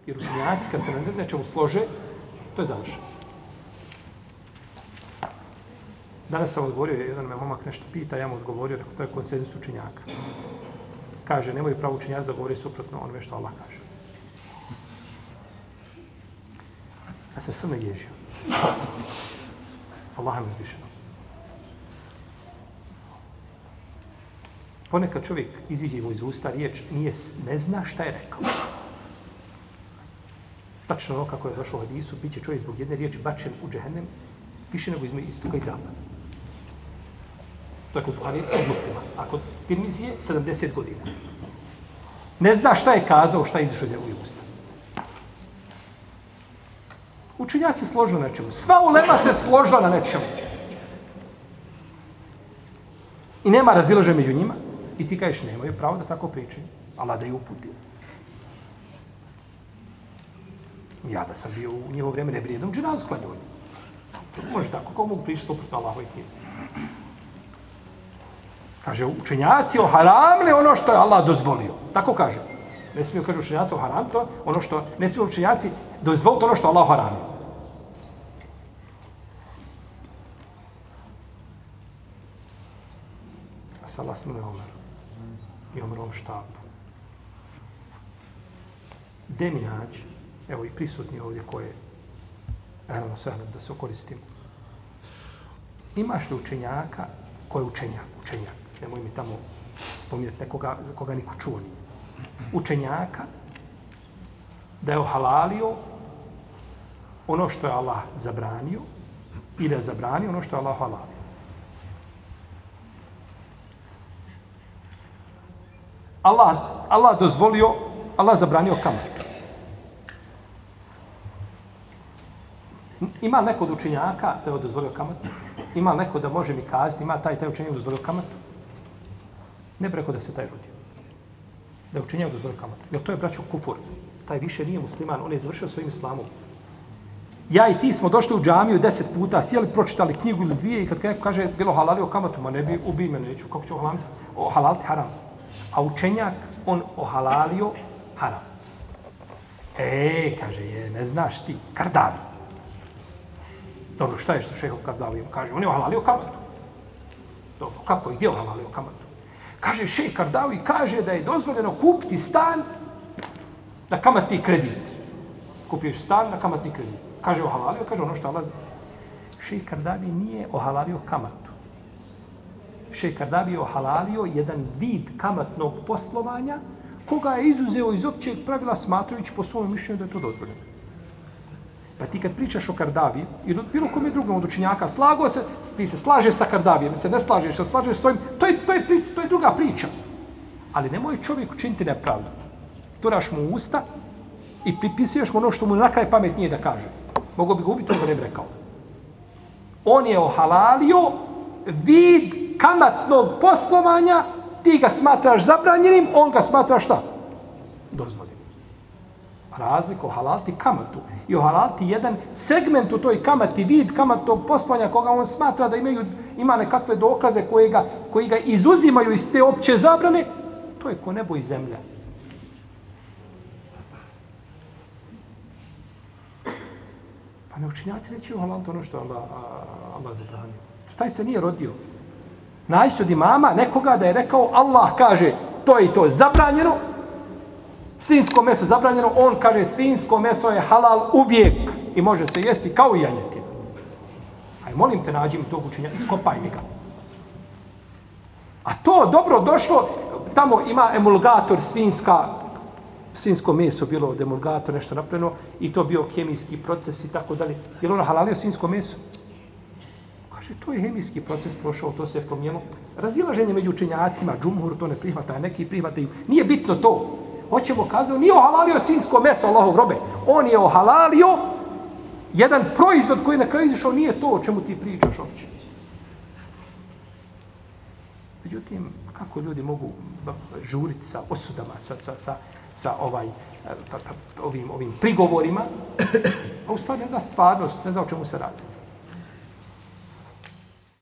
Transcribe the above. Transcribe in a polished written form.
Jer učenjaci, kad se na nečemu slože, to je završeno. Danas sam odgovorio, jedan me momak nešto pita, ja mu odgovorio, to je konsenzus učenjaka. Kaže, nemoj pravo učenjaci da govori suprotno onome što Allah kaže. Ja sam sve naježio. Allah me uzvišeno. Ponekad čovjek iziđe mu iz usta riječ, ne zna šta je rekao. Tačno ono kako je došlo u hadisu, bit će čovjek zbog jedne riječi bačen u džehennem više nego između istoka i zapada. To je kod Buhari od Muslima. A kod Tirmizije 70 godina. Ne zna šta je kazao, šta je izašao iz usta. Učenjaci se složili na nečemu. Sva ulema se složila na nečemu. I nema razilaženja među njima. I ti kažeš, nemaju pravo da tako pričaju. Allah da je uputio. Ja da sam bio u njevo vrijeme, ne bi jednom dženazu klanjao. Može tako, kako mogu pričati suprotno Allahovoj knjizi? Kaže, učenjaci oharamili ono što je Allah dozvolio. Tako kaže. Ne smiju, kaže, učenjaci oharamili to, ono što, ne smiju učenjaci dozvoliti ono što Allah oharamio. A sad Allah smile Omer. I Omerom štapu. Demijač, evo i prisutni ovdje koje, naravno sve da se okoristimo. Imaš li učenjaka ko je učenjak? Nemoj mi tamo spominjati nekoga za koga niko čuo nije. Učenjaka da je ohalalio ono što je Allah zabranio i da je zabranio ono što je Allah halalio. Allah dozvolio, Allah zabranio kamatu. Ima neko od učenjaka da je dozvolio kamatu? Ima neko da može mi kazati, ima taj učenjak dozvolio kamatu? Ne bi rekao da se taj rodio. Da je učenjak dozvolio kamatu. Jer to je, braćo, kufur. Taj više nije musliman, on je završio svojim islamom. Ja i ti smo došli u džamiju 10 puta, sjeli, pročitali knjigu ili dvije i kad kaže bilo halalio kamatu, ma ne bi ubij me, neću, kako ću ohalaliti haram. A učenjak, on ohalalio haram. Kaže, ne znaš ti, Kardavi. Dobro, šta je što šehov Kardavi kaže? On je ohalalio kamatu. Dobro, kako i gdje ohalalio kamatu? Kaže, šejh Kardavi kaže da je dozvoljeno kupiti stan na kamatni kredit. Kupiš stan na kamatni kredit. Kaže, ohalalio, kaže ono što Allah... Šejh Kardavi nije ohalalio kamatu. Šejh Kardavi je ohalalio jedan vid kamatnog poslovanja koga je izuzeo iz općeg pravila smatrajući po svom mišljenju da je to dozvoljeno. Pa ti kad pričaš o Kardavi ili bilo kome drugom od učenjaka, slagao se, ti se slažeš sa Kardavijem, se ne slažeš, se slažeš s tvojim, to je druga priča. Ali nemoj čovjek učiniti nepravdu. Turaš mu usta i pripisuješ mu ono što mu na kraj pamet nije da kaže. Mogu bi ga ubiti, on ga ne bi rekao. On je ohalalio vid kamatnog poslovanja, ti ga smatraš zabranjenim, on ga smatra šta? Dozvoljenim. Razliku ohalaliti kamatu i ohalaliti jedan segment u toj kamati, vid kamatnog poslovanja koga on smatra da ima nekakve dokaze koji ga izuzimaju iz te opće zabrane, to je ko nebo i zemlja. Pa ne učinjaci neće ohalaliti ono što Allah zabranio. Taj se nije rodio. Naći od imama nekoga da je rekao Allah kaže to i to je zabranjeno, svinjsko meso zabranjeno, on kaže svinjsko meso je halal uvijek i može se jesti kao i janjetina. Aj, molim te, nađi mi tog učenjaka, iskopaj mi ga. A to dobro došlo, tamo ima emulgator svinjsko meso, bilo od emulgatora nešto napravljeno i to bio kemijski proces i tako dalje. Je li ono halalio svinjsko meso? Kaže, to je hemijski proces prošao, to se je promijenilo. Razilaženje među učenjacima, džumhur to ne prihvata, neki prihvataju. Nije bitno to. Hoćemo kazati, nije ohalalio svinjsko meso, Allahov robe. On je ohalalio jedan proizvod koji na kraju izašao, nije to o čemu ti pričaš uopće. Međutim, kako ljudi mogu žuriti sa osudama, sa ovim prigovorima, a u stvari ne zna stvarnost, ne zna o čemu se radi.